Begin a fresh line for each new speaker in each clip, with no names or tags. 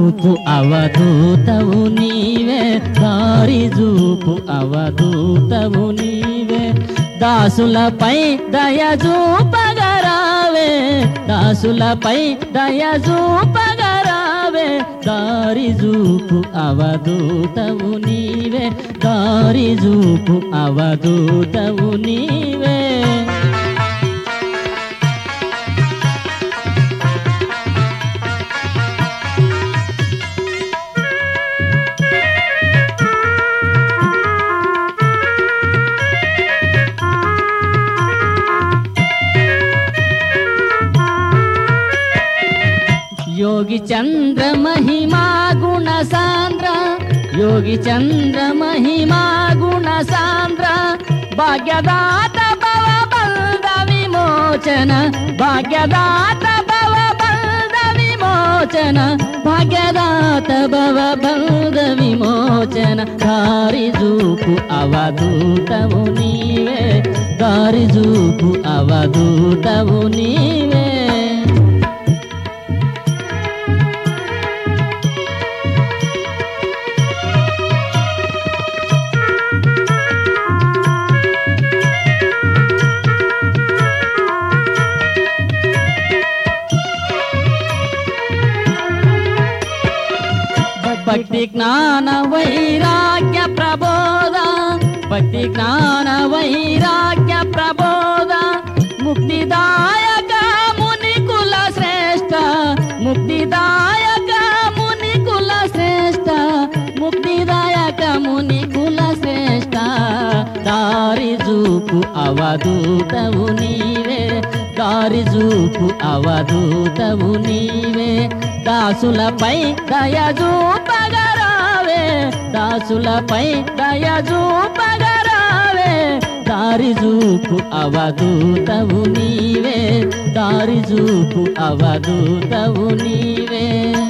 చూపు అవధూతవు నీవే, దారి చూపు అవధూతవు నీవే. దాసులపై దయ చూపగరావే, దాసులపై దయ చూపగరావే, దారి చూపు అవధూతవు నీవే, దారి చూపు అవధూతవు నీవే. योगी चंद्र महिमा गुण सांद्र, योगी चंद्र महिमा गुण सांद्र, भाग्यदात भव बंध विमोचन, भाग्यदात भव बंध विमोचन, भाग्यदात भव बंध विमोचन. दारि చూపు అవధూతవు నీవే, దారి చూపు అవధూతవు నీవే. భక్తి జ్ఞాన వైరాగ్య ప్రబోధ, భక్తి జ్ఞాన వైరాగ్య ప్రబోధ, ముక్తిదాయక ముని కుల శ్రేష్ఠ, ముక్తిదాయక ముని కుల శ్రేష్ఠ, ముక్తిదాయక ముని కుల శ్రేష్ఠ. దారి చూపు అవధూతవు నీవే, దారి చూపు అవధూతవు నీవే. దాసులపై దయ చూపగరావే, దాసులపై దయ చూపగరావే, దారి చూపు అవధూతవు నీవే, దారి చూపు అవధూతవు నీవే.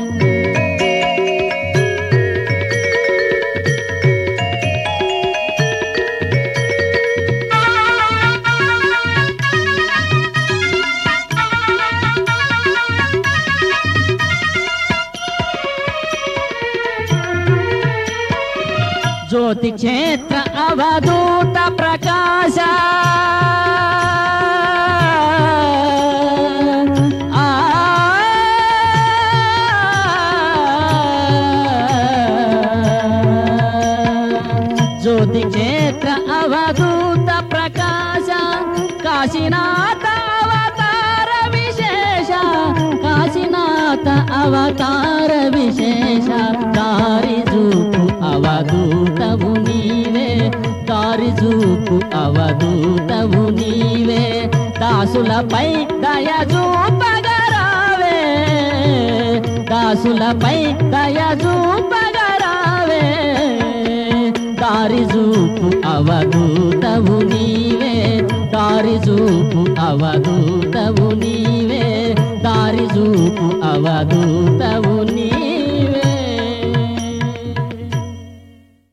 ज्योति क्षेत्र अवधूत प्रकाश, ज्योति क्षेत्र अवधूत प्रकाश, काशीनाथ अवतार विशेष, काशीनाथ अवतार विशेष. दारि చూపు అవధూతవు నీవే, దారి చూపు అవధూతవు నీవే. దాసులపై దయ చూపగరావే, దాసులపై దయ చూపగరావే, దారి చూపు అవధూతవు నీవే, దారి చూపు అవధూతవు నీవే, దారి చూపు అవధూతవు